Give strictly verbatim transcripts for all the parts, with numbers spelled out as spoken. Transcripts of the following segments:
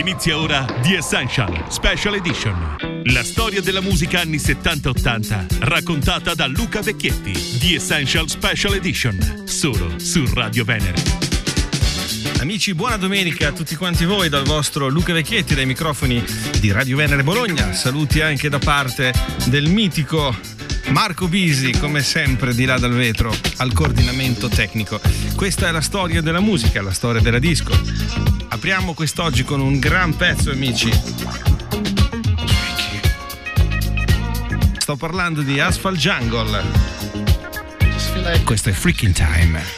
Inizia ora The Essential Special Edition. La storia della musica anni settanta ottanta, raccontata da Luca Vecchietti. The Essential Special Edition, solo su Radio Venere. Amici, buona domenica a tutti quanti voi dal vostro Luca Vecchietti, dai microfoni di Radio Venere Bologna. Saluti anche da parte del mitico Marco Bisi, come sempre di là dal vetro, al coordinamento tecnico. Questa è la storia della musica, la storia della disco. Apriamo quest'oggi con un gran pezzo, amici. Sto parlando di Asphalt Jungle. Questo è Freaking Time.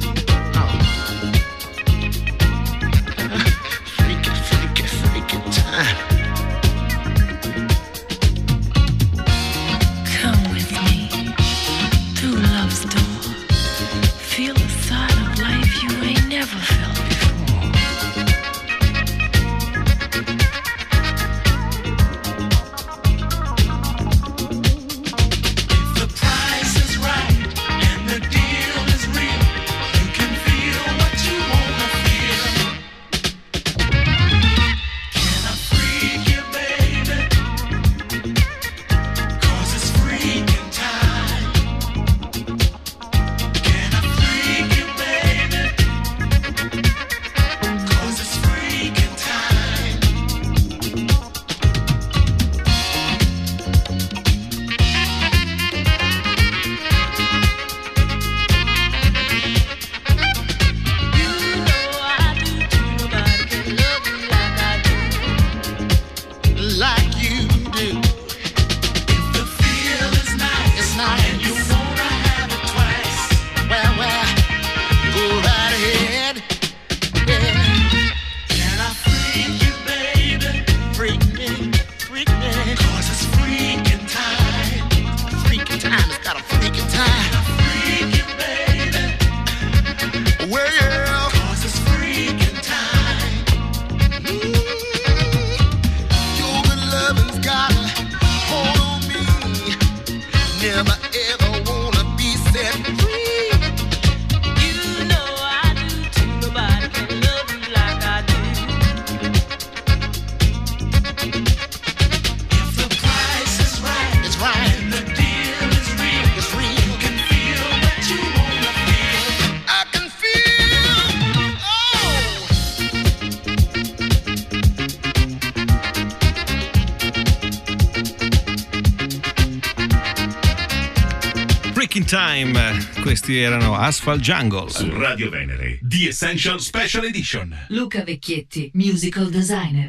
Time. Questi erano Asphalt Jungle su Radio Venere, The Essential Special Edition. Luca Vecchietti, musical designer.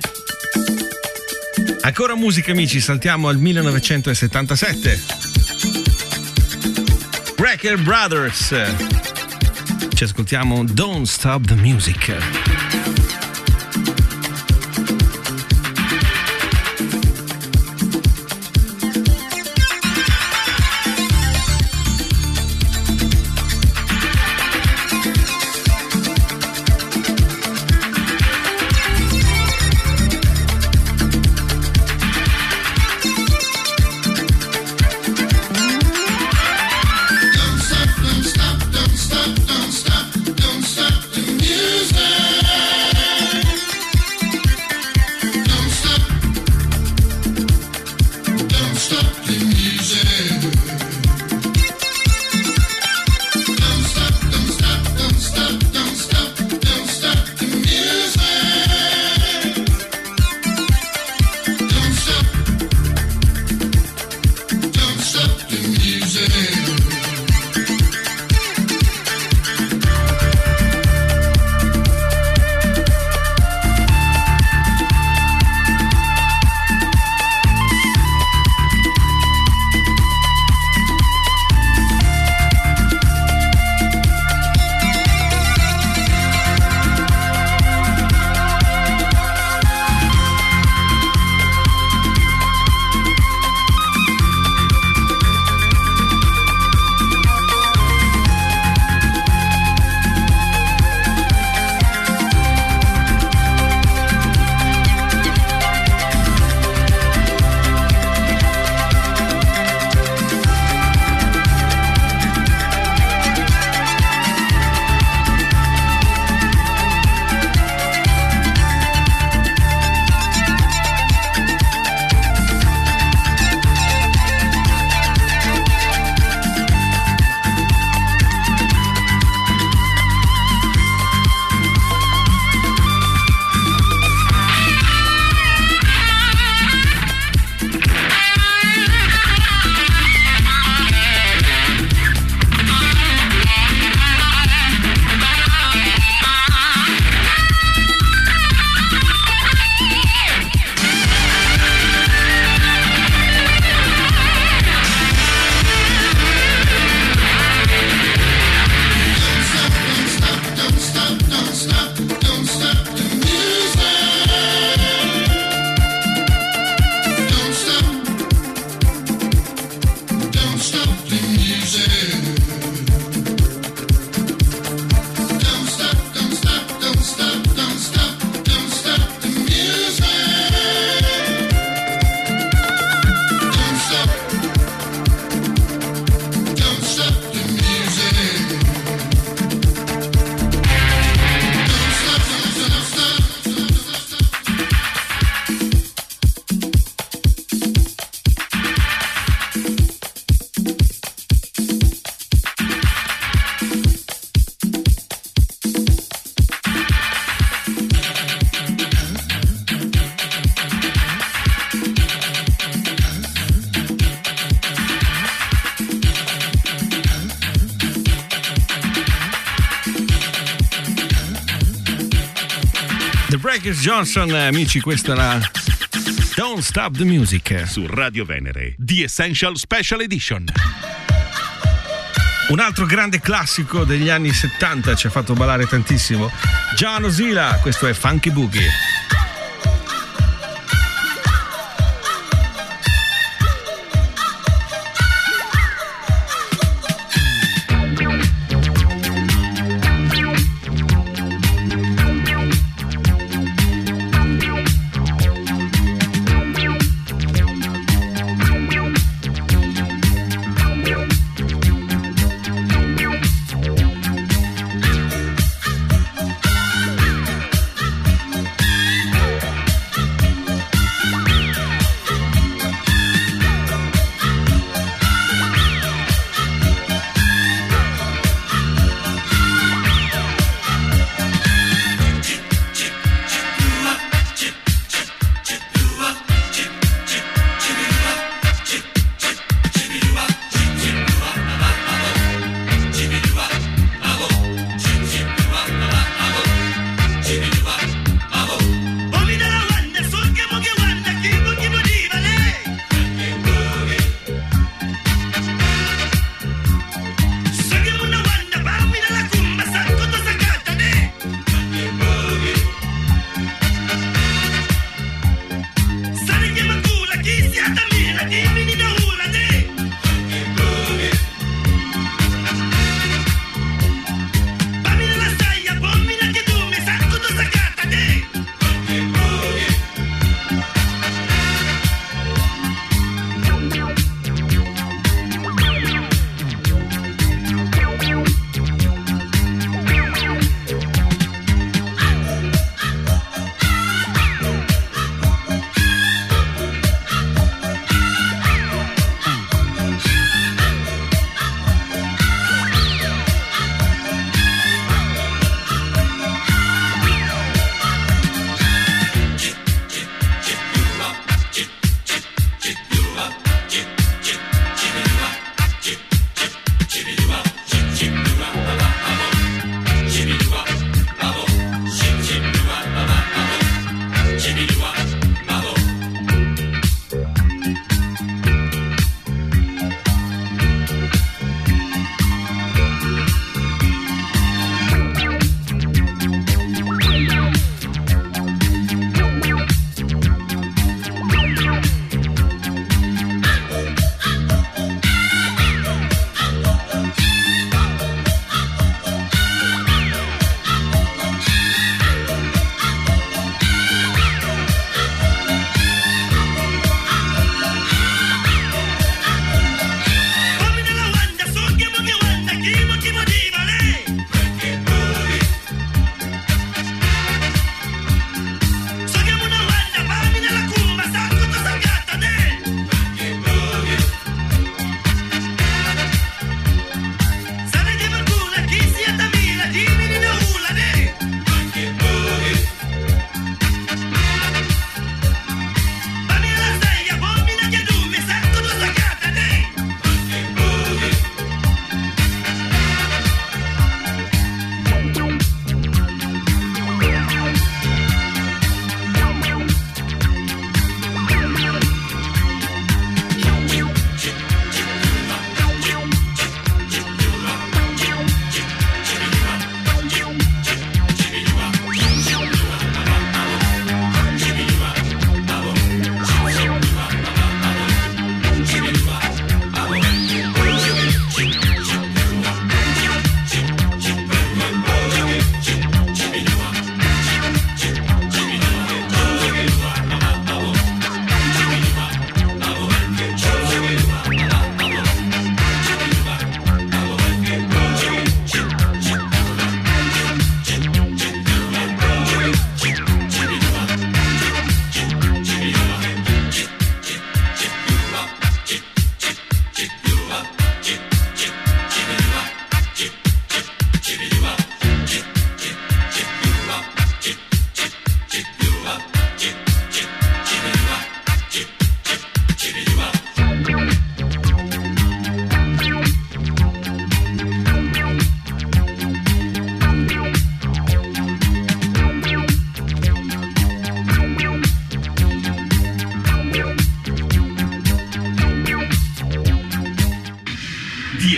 Ancora musica, amici, saltiamo al millenovecentosettantasette. Breaker Brothers. Ci ascoltiamo Don't Stop the Music. Don't stop, don't stop, don't stop, don't stop the music. Marcus Johnson, amici, questa è la Don't Stop the Music su Radio Venere, The Essential Special Edition. Un altro grande classico degli anni settanta, ci ha fatto ballare tantissimo, John Ozila, questo è Funky Boogie.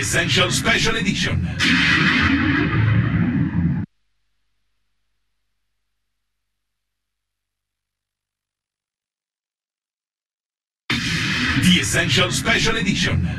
Essential Special Edition. The Essential Special Edition.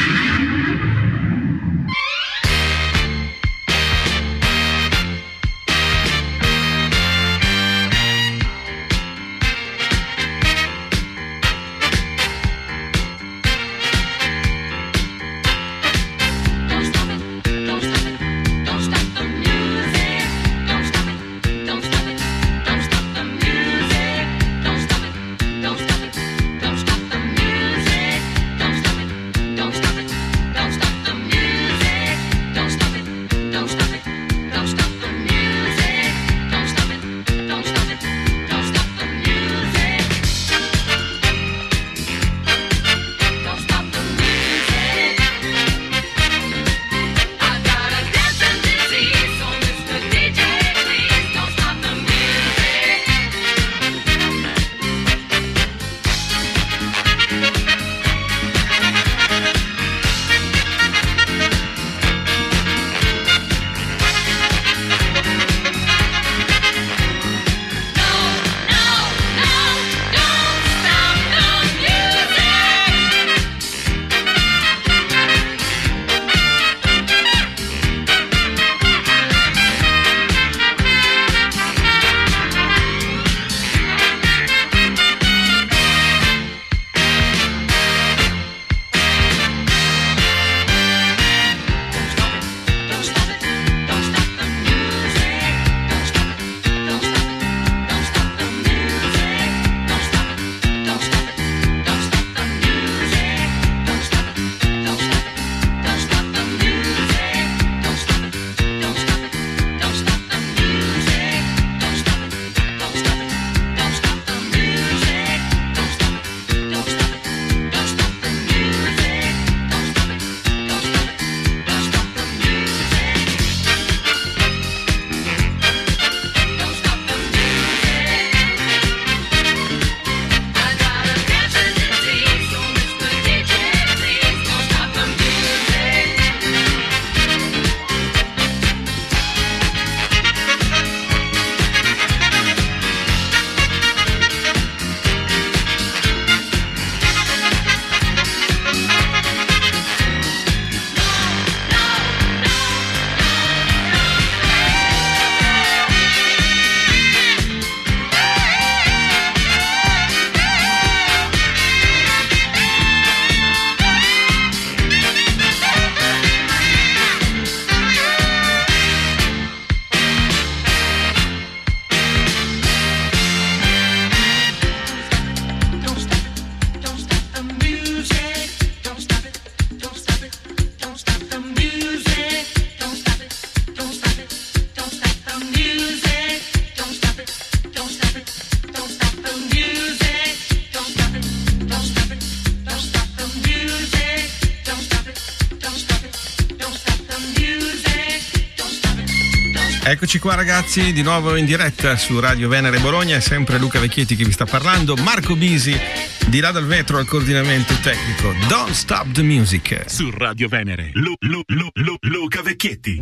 Eccoci qua ragazzi, di nuovo in diretta su Radio Venere Bologna, è sempre Luca Vecchietti che vi sta parlando, Marco Bisi di là dal vetro al coordinamento tecnico. Don't Stop the Music. Su Radio Venere, Lu, Lu, Lu, Lu, Luca Vecchietti.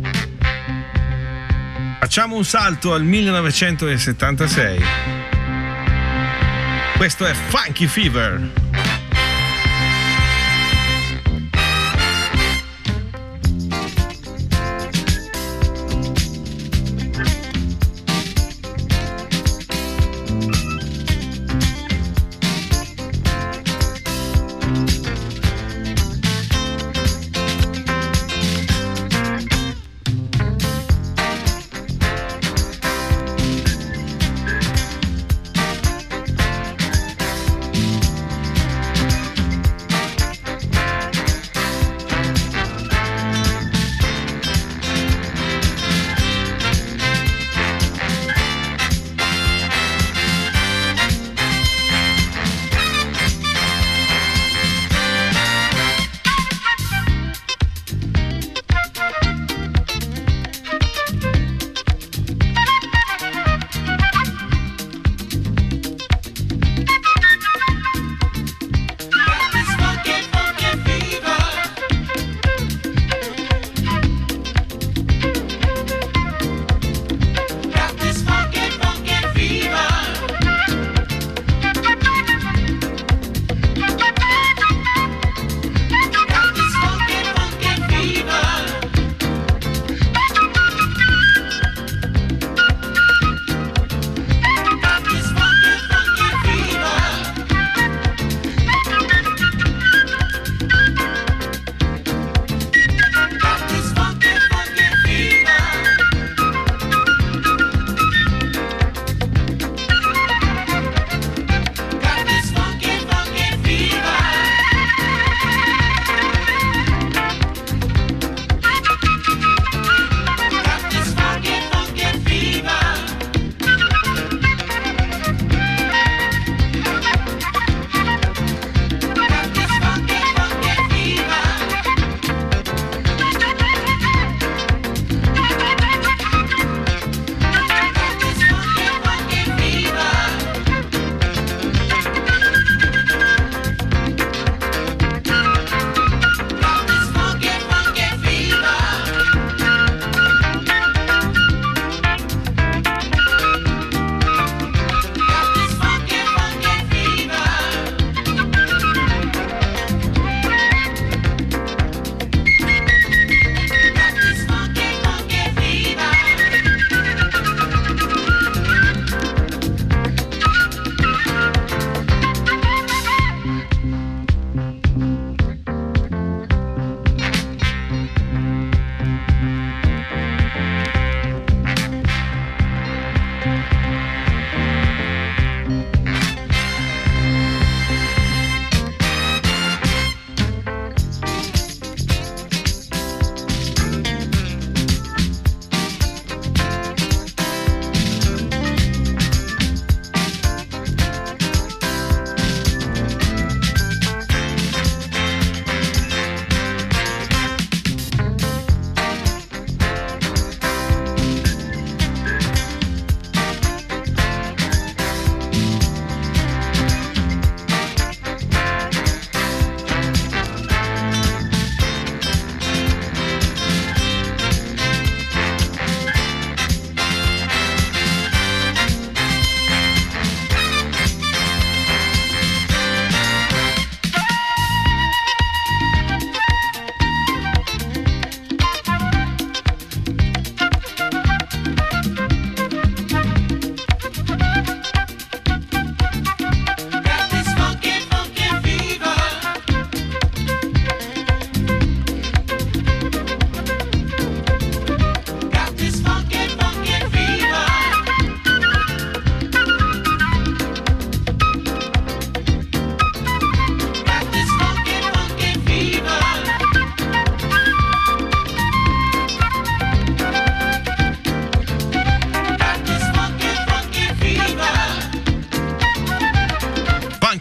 Facciamo un salto al millenovecentosettantasei. Questo è Funky Fever.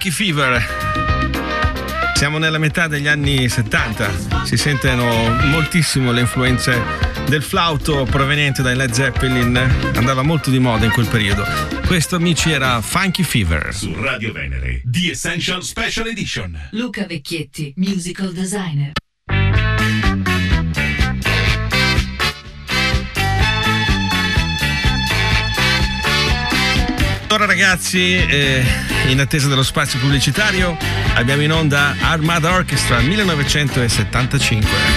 Funky Fever. Siamo nella metà degli anni settanta, si sentono moltissimo le influenze del flauto proveniente dai Led Zeppelin, andava molto di moda in quel periodo. Questo, amici, era Funky Fever. Su Radio Venere, The Essential Special Edition. Luca Vecchietti, musical designer. Allora ragazzi, eh, in attesa dello spazio pubblicitario abbiamo in onda Armada Orchestra millenovecentosettantacinque.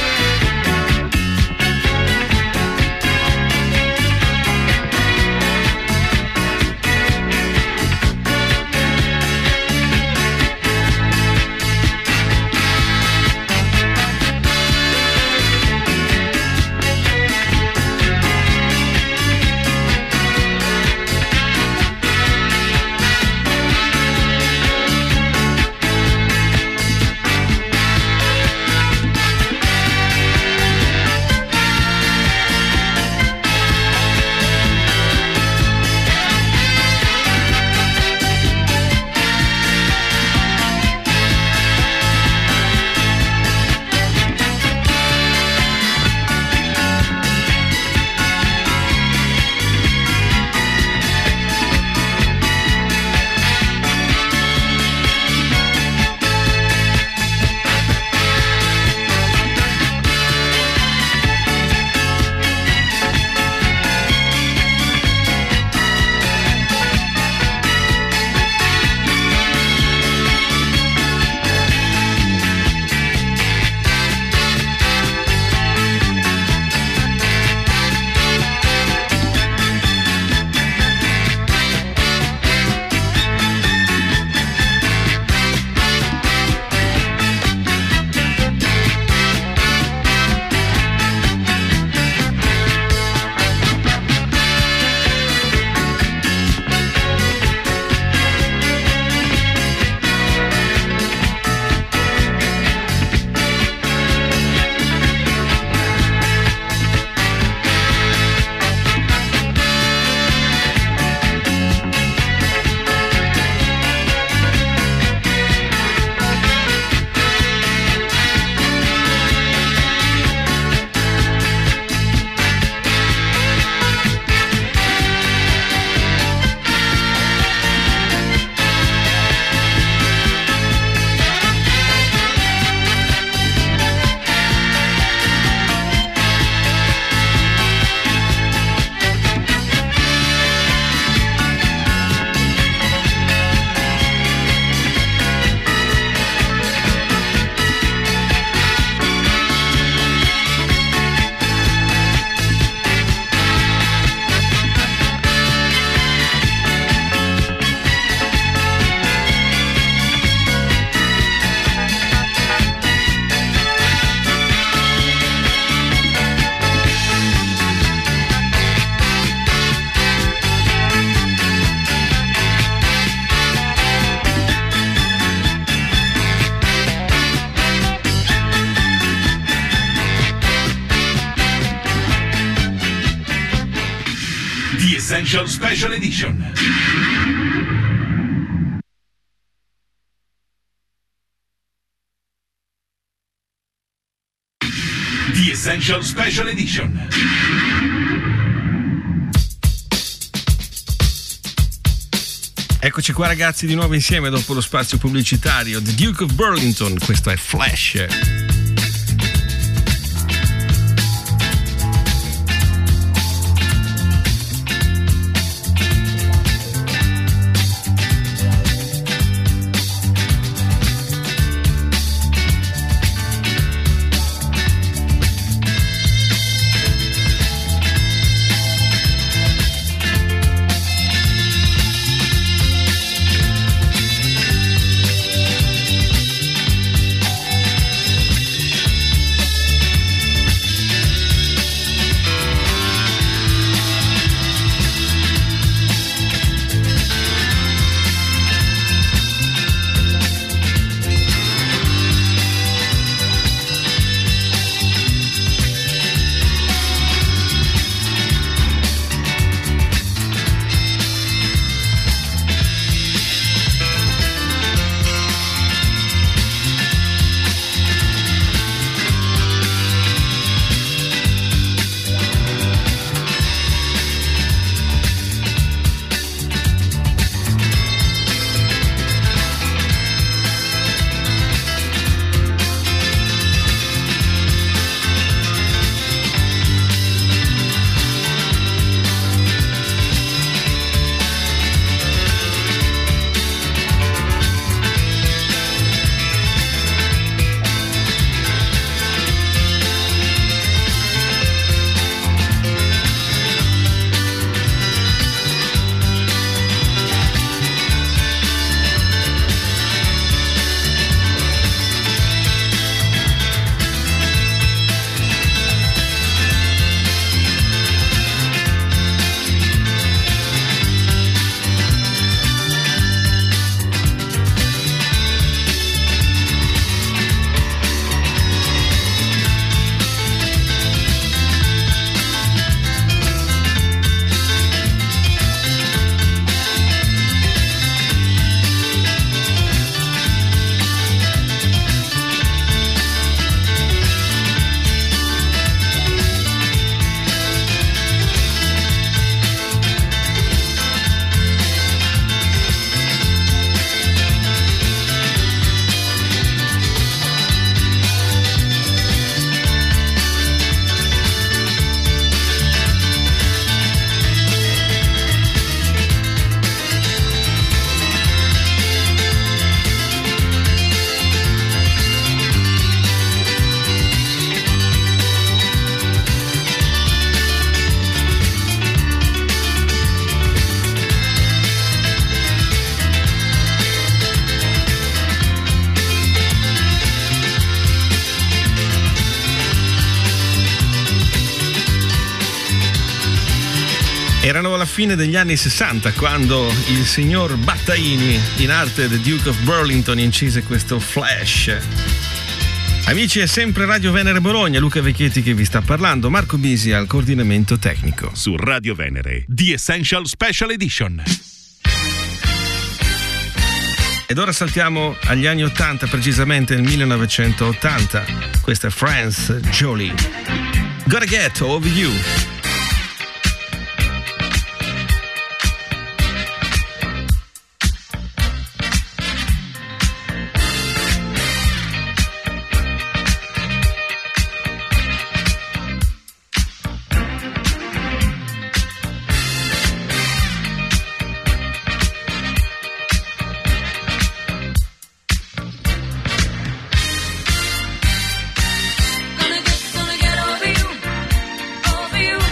Essential Special Edition. The Essential Special Edition. Eccoci qua ragazzi di nuovo insieme dopo lo spazio pubblicitario. The Duke of Burlington, questo è Flash. Erano alla fine degli anni sessanta quando il signor Battaini, in arte The Duke of Burlington, incise questo Flash. Amici, è sempre Radio Venere Bologna, Luca Vecchietti che vi sta parlando, Marco Bisi al coordinamento tecnico. Su Radio Venere, The Essential Special Edition. Ed ora saltiamo agli anni ottanta, precisamente nel millenovecentottanta. Questa è France Jolie. Gotta Get Over You. Gonna get, gonna get over you, over you.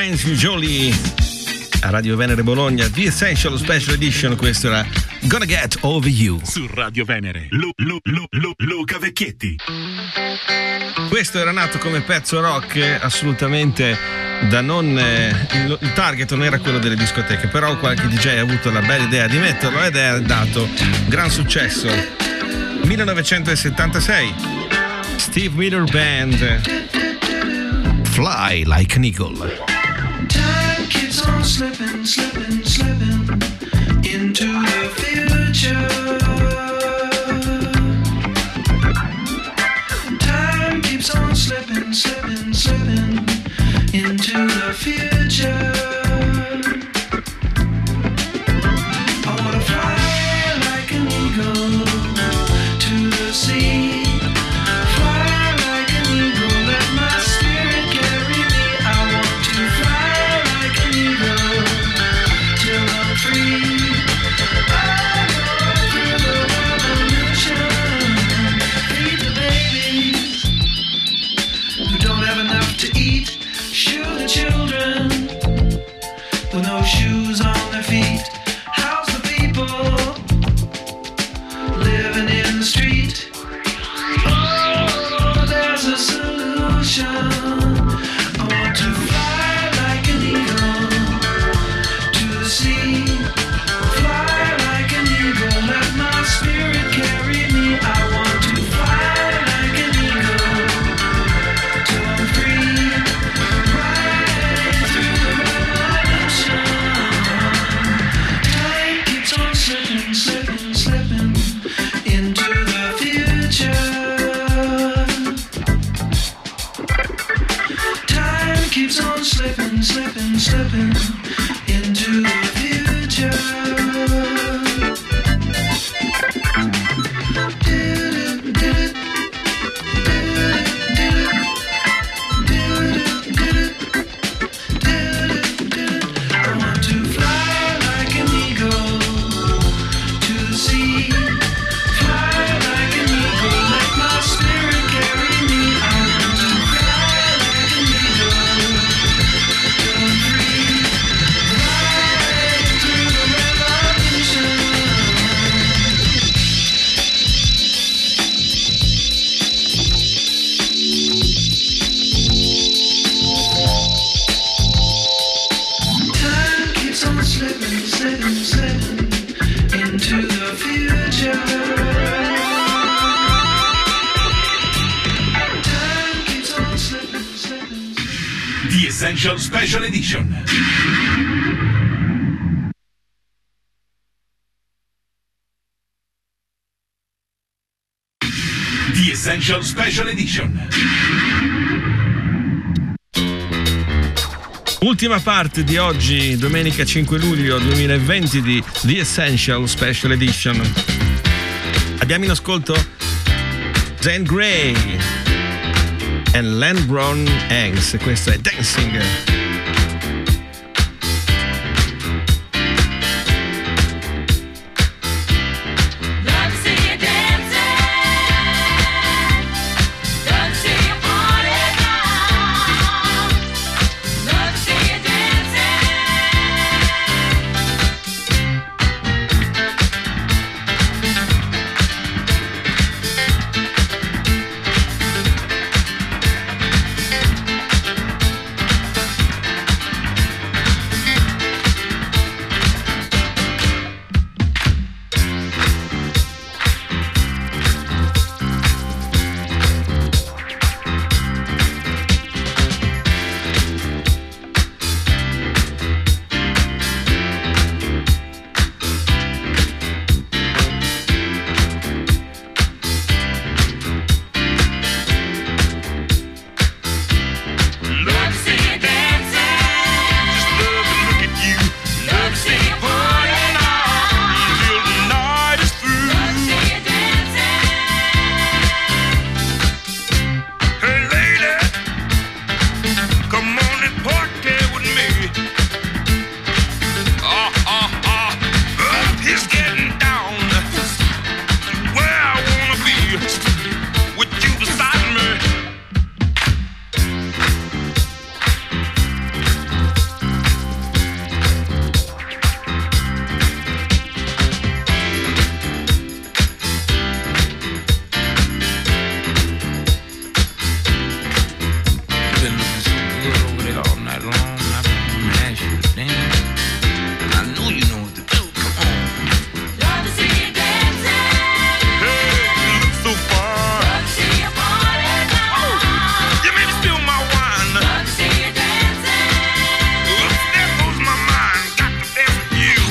Friends Jolie a Radio Venere Bologna, The Essential Special Edition. Questo era Gonna Get Over You su Radio Venere. Lu, Lu, Lu, Lu, Luca Vecchietti. Questo era nato come pezzo rock, assolutamente da non eh, il, il target non era quello delle discoteche, però qualche D J ha avuto la bella idea di metterlo ed è dato gran successo. millenovecentosettantasei, Steve Miller Band, Fly Like an Eagle. Time keeps on slipping, slipping, slipping into the future. Time keeps on slipping, slipping, slipping into the future. I wanna fly like an eagle to the sea. Fly like an eagle, let my spirit carry me. I want to fly like an eagle till I'm free. I go through the revolution, feed the babies who don't have enough to eat. Shoe the children with no shoes on their feet. House the people living in the street. Oh, there's a solution. I want to fly like an eagle to the sea. Fly like an eagle, let my spirit carry me. I want to fly like an eagle till I'm free. Right through the revolution. Time keeps on slipping, slipping, slipping into the future. Time keeps on slipping, slipping, slipping into the future. I want to fly like an eagle to the sea. Fly like an eagle, let my spirit carry me. I want to fly like an eagle till I'm free. Right through the revolution. Time keeps on slipping, slipping, slipping into the future. Time keeps on slipping, slipping, slipping. The Essential Special Edition. The Essential Special Edition. Ultima parte di oggi, domenica cinque luglio duemilaventi di The Essential Special Edition. Abbiamo in ascolto Zane Grey e Len Brown Hanks. Questo è Dancing. Love to see you dancing. Love to see you party now. Love to see you dancing.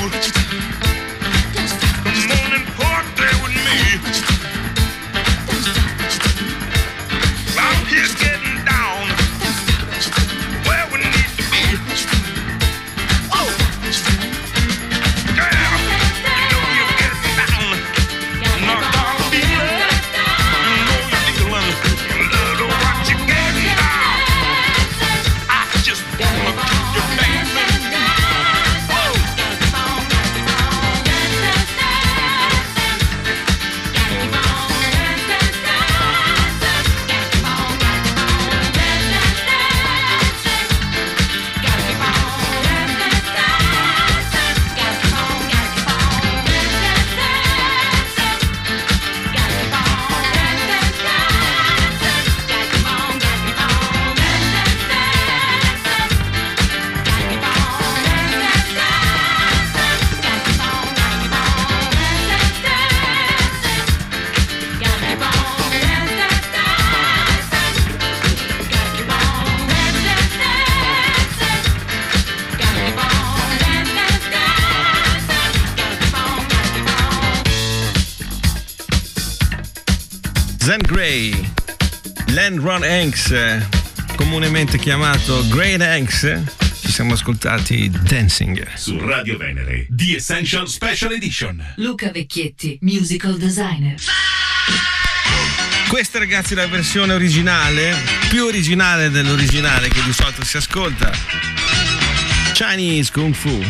Zane Grey, Len Ron Hanks, comunemente chiamato Great Hanks. Ci siamo ascoltati Dancing su Radio Venere, The Essential Special Edition. Luca Vecchietti, musical designer. Questa, ragazzi, è la versione originale, più originale dell'originale che di solito si ascolta. Chinese Kung Fu.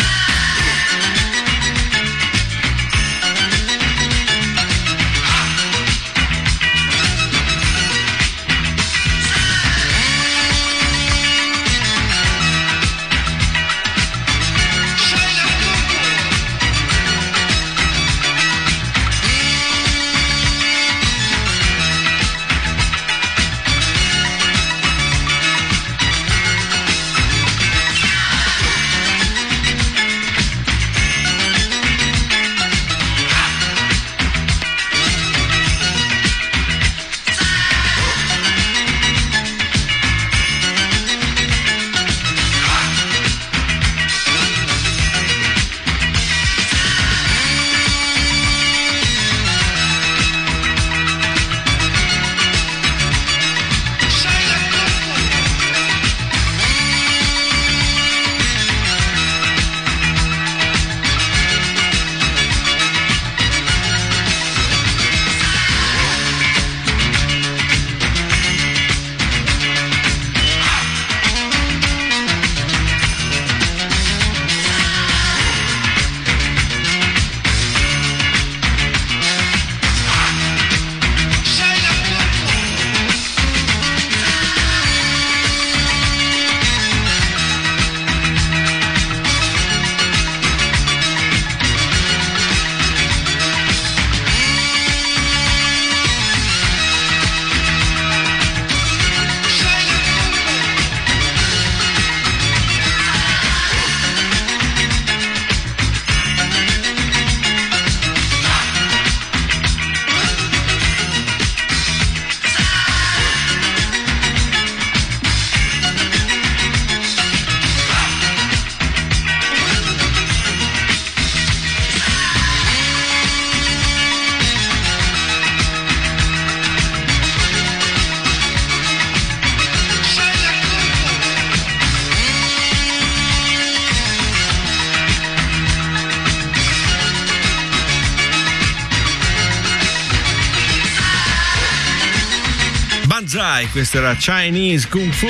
Banzai, questa era Chinese Kung Fu.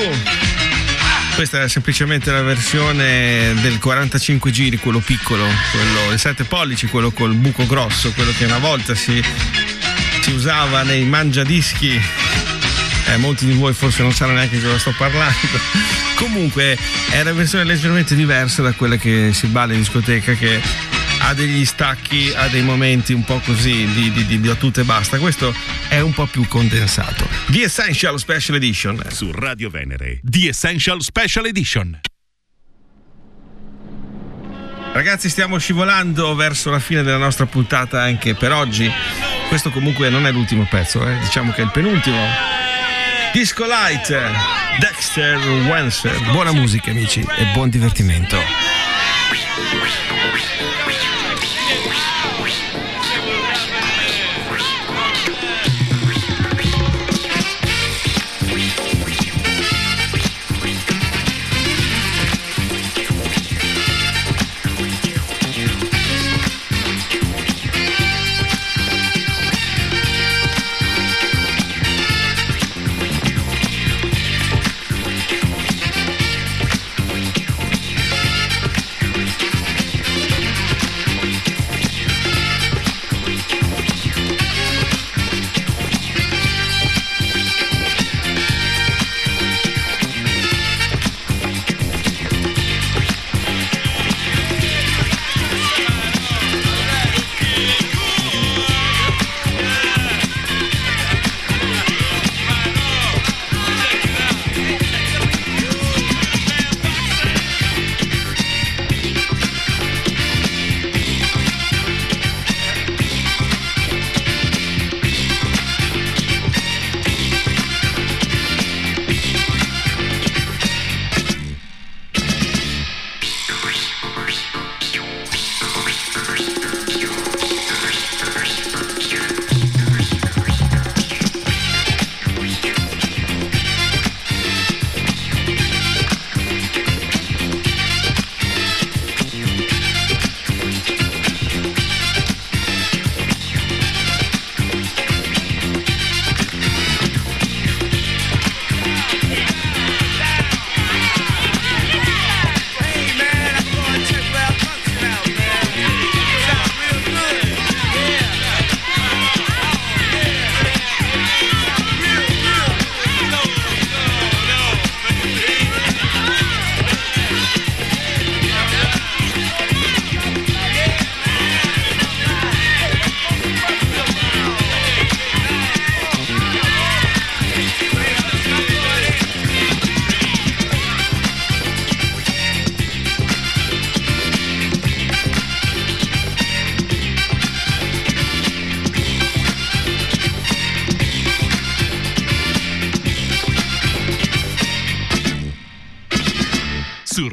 Questa era semplicemente la versione del quarantacinque giri, quello piccolo, quello del sette pollici, quello col buco grosso, quello che una volta si, si usava nei mangiadischi. Eh, molti di voi forse non sanno neanche di cosa sto parlando. Comunque è una versione leggermente diversa da quella che si balla in discoteca, che ha degli stacchi, ha dei momenti un po' così di, di, di, di tutto e basta. Questo è un po' più condensato. The Essential Special Edition su Radio Venere, The Essential Special Edition. Ragazzi, stiamo scivolando verso la fine della nostra puntata anche per oggi. Questo comunque non è l'ultimo pezzo, eh? Diciamo che è il penultimo. Disco Light, Dexter Wenser. Buona musica, amici, e buon divertimento.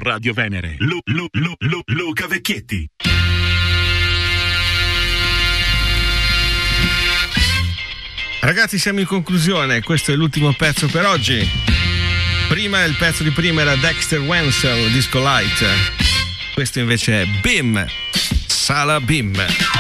Radio Venere. Lu, Lu, Lu, Lu, Luca Vecchietti. Ragazzi, siamo in conclusione, questo è l'ultimo pezzo per oggi. Prima, il pezzo di prima era Dexter Wenzel, Disco Light. Questo invece è Bim, Sala Bim.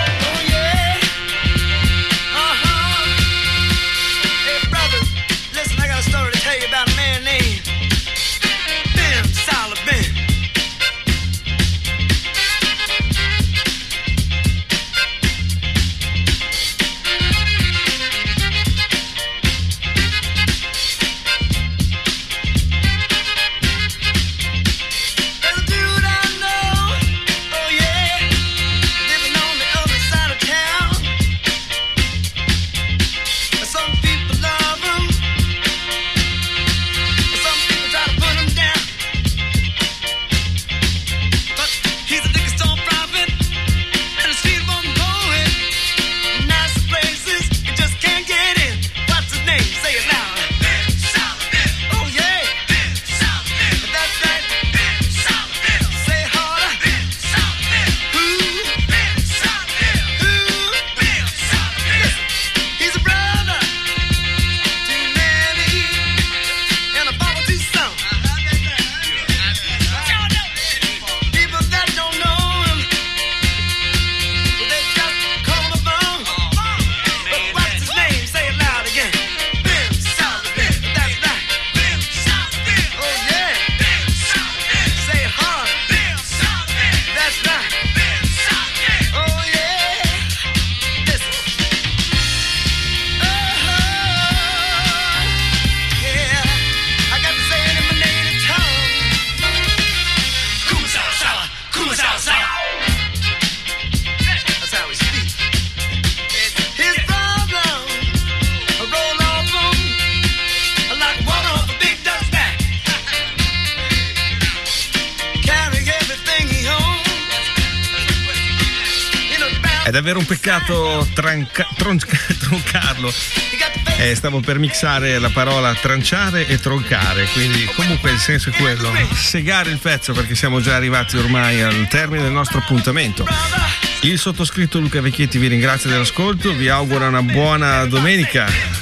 È davvero un peccato tranca, tronca, troncarlo. Eh, stavo per mixare la parola tranciare e troncare, quindi comunque il senso è quello, segare il pezzo, perché siamo già arrivati ormai al termine del nostro appuntamento. Il sottoscritto Luca Vecchietti vi ringrazia dell'ascolto, vi augura una buona domenica.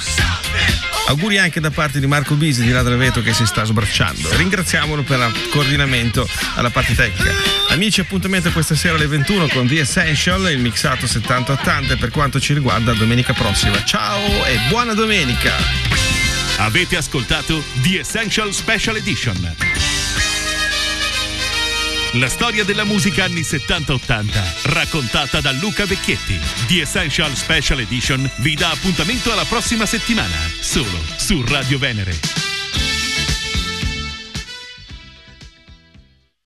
Auguri anche da parte di Marco Bisi di Ladra Veto, che si sta sbracciando. Ringraziamolo per il coordinamento alla parte tecnica. Amici, appuntamento questa sera alle ventuno con The Essential, il mixato settanta ottanta, e per quanto ci riguarda domenica prossima. Ciao e buona domenica. Avete ascoltato The Essential Special Edition. La storia della musica anni settanta ottanta, raccontata da Luca Vecchietti. The Essential Special Edition vi dà appuntamento alla prossima settimana, solo su Radio Venere.